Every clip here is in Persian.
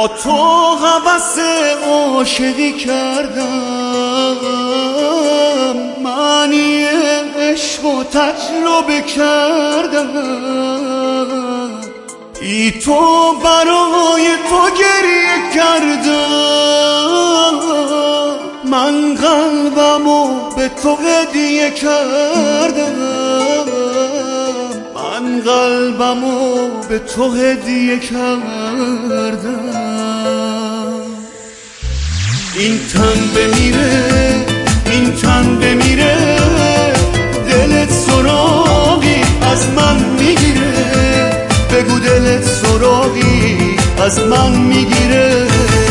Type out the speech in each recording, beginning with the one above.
با تو هوس عاشقی کردم، معنی عشق و تجربه کردم. ای تو برای تو گریه کردم، من قلبمو به تو هدیه کردم، من قلبمو به تو هدیه کردم. این تن بمیره، این تن بمیره، دلت سراغی از من میگیره. بگو دلت سراغی از من میگیره.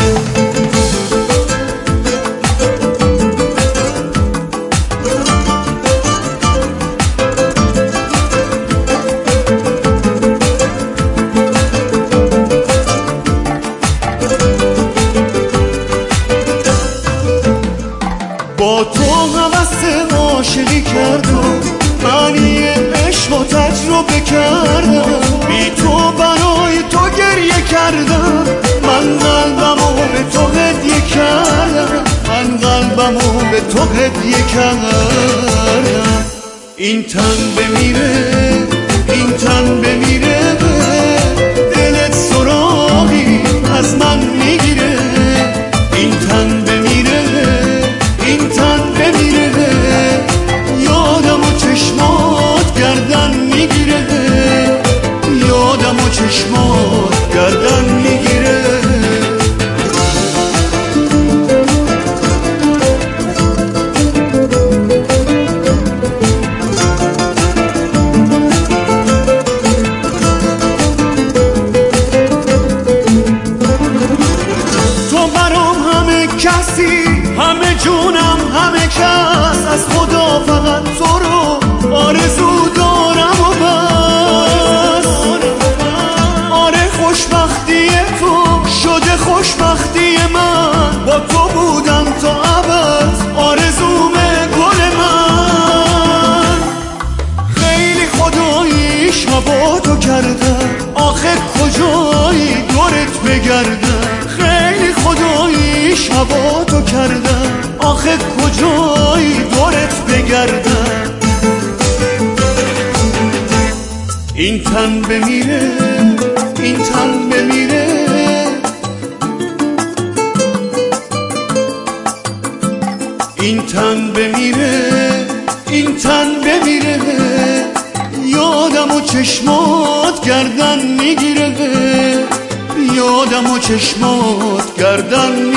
با تو هوس عاشقی کردم، معنی عشق و تجربه کردم. بی تو برای تو گریه کردم، من قلبمو به تو هدیه کردم، من قلبمو به تو هدیه کردم. این تن بمیره، این تن بمیره، دلت سراغی از من میگیره. این تن بمیره، این تن بمیره، یادم و چشمات گردن میگیره، یادم و چشمات گردن میگیره. تو برام همه کسی، همه جونم، همه کس، از خدا فقط تو رو آرزو دارم و بس. آره خوشبختی تو شده خوشبختی من، با تو بودم تا ابد آرزوم گل من. خیلی خدایی شبا تو کردم، آخه کجایی دورت بگردم. خیلی خدایی شبا تو کردم، آخه کجایی دورت بگردم. این تن بمیره، این تن بمیره، این تن بمیره، این تن بمیره، یادم و چشمات گردن میگیره، یادم و چشمات گردن میگیره.